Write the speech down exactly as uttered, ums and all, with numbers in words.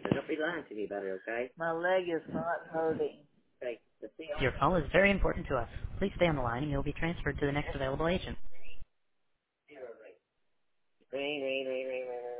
So don't be lying to me about it, okay? My leg is not hurting. Okay. Let's see. Your call is very important to us. Please stay on the line and you'll be transferred to the next available agent. Ring, ring, ring, ring, ring, ring.